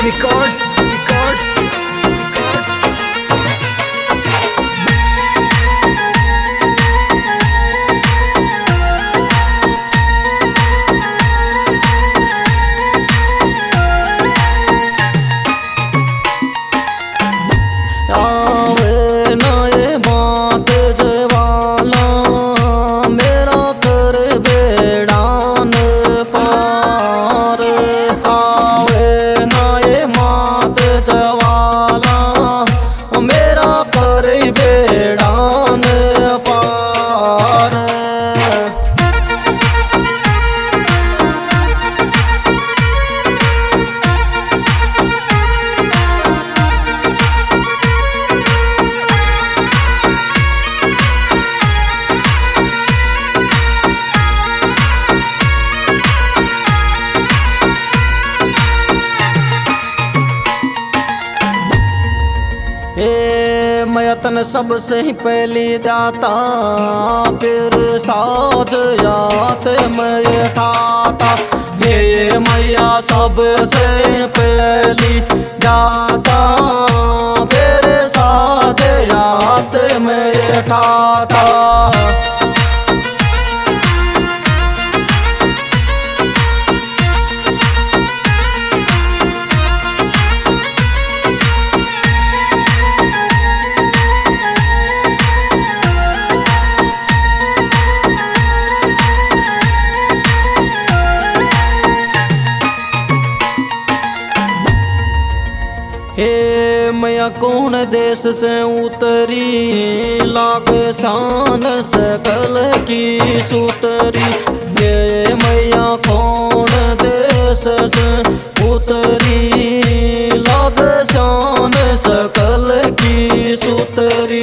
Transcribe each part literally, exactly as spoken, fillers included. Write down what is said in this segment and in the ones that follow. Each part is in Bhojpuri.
records, records, records. आवे ना ये बात जवाला मेरा कर बेड़ान पार। आवे ना ये बात जवाला मेरा कर बेड़ान पार। ए मैं तन सबसे ही पहली दाता फिर साज यात मैं ठाता। हे मैया सबसे पहली दाता फिर साज यात मैं ठाता। हे मैया कौन देश से उतरी लाग शान सकल की सूतरी। हे मैया कौन देश से उतरी लाग शान सकल की सूतरी।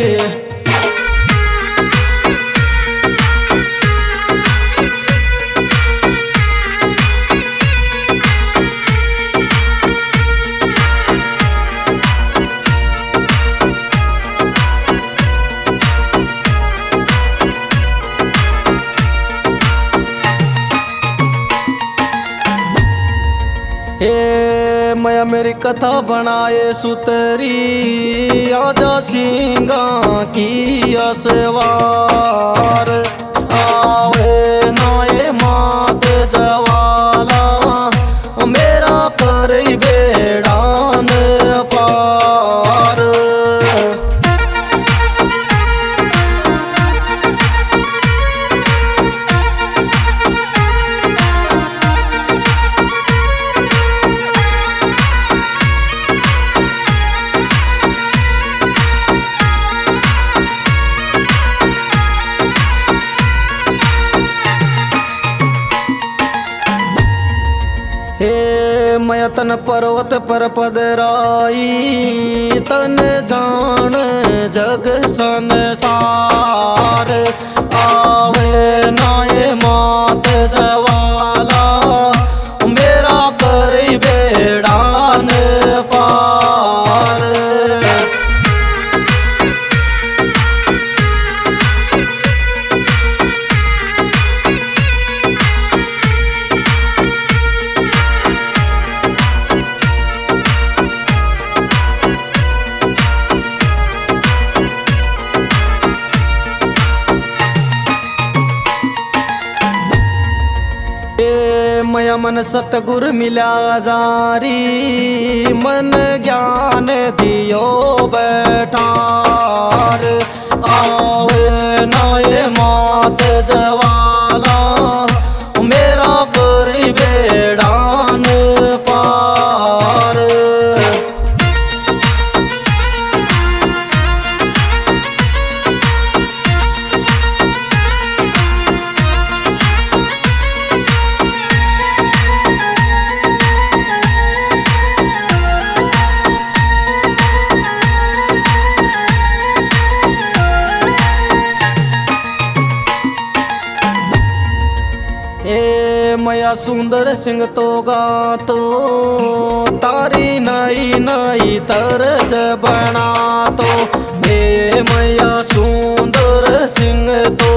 हे मैया मेरी कथा बनाए सुतरी आजा सिंगा की असवार। आवे नाए मात जवाला मेरा पर बेड़ान पार। हे मैं तन पर्वत पर पदराई तन जान जग संसार। आवे नाए मात जवाला मेरा पर बेड़ान पार। मया मन सतगुर मिला जारी मन ज्ञान दियो बैठार। आवे नाए मात जवाला मेरा पर बेड़ान पार। ए मैया सुंदर सिंह तो गा तो तारी नई नई तरज बना तो। हे मैया सुंदर सिंह तो